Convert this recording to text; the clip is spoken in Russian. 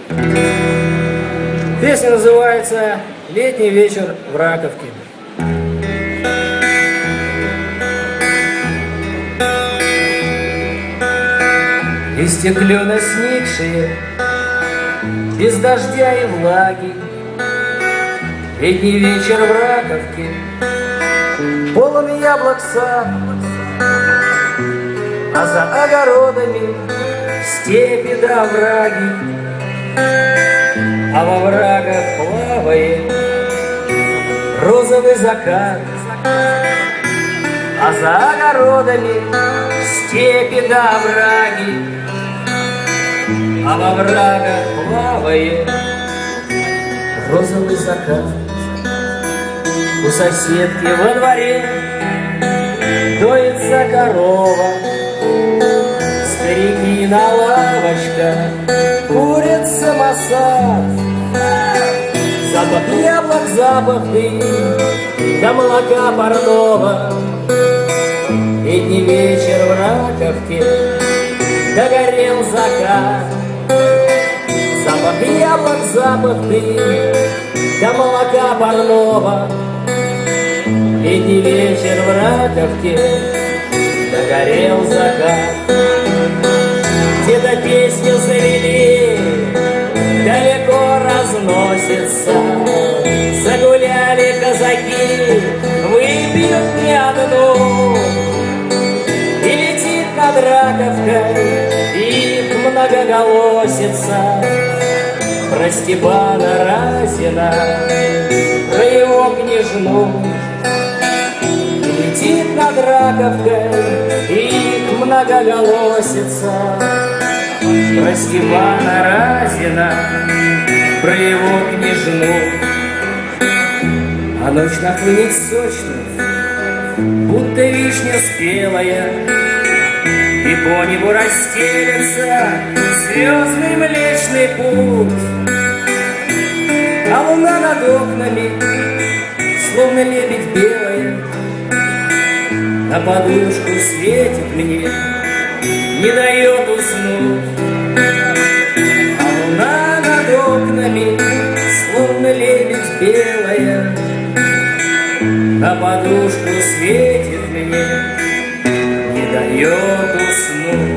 Песня называется «Летний вечер в Раковке». Листья клена сникшие, без дождя и влаги, летний вечер в Раковке, полон яблок сад, а за огородами степи да овраги, а во врагах плавает розовый закат, а за огородами степи да овраги, а во врагах плавает розовый закат. У соседки во дворе доится корова, старики на лавочках курят самосад. Запах яблок, запах дыни, до молока парного. Летний вечер в Раковке, догорел закат. Запах яблок, запах дыни, до молока парного. Летний вечер в Раковке, догорел закат. Где-то песню завели, далеко разносится. Загуляли казаки, выпьют не одну. И летит над Раковкой их многоголосица. Про Степана Разина, про его княжну. И летит над Раковкой их многоголосица. Про Степана Разина, про его княжну. А ночь нахлынет сочно, будто вишня спелая, и по небу расстелется звездный Млечный Путь. А луна над окнами, словно лебедь белая, на подушку светит мне, не дает уснуть. А луна над окнами, словно лебедь белая, на подушку светит мне, не дает уснуть.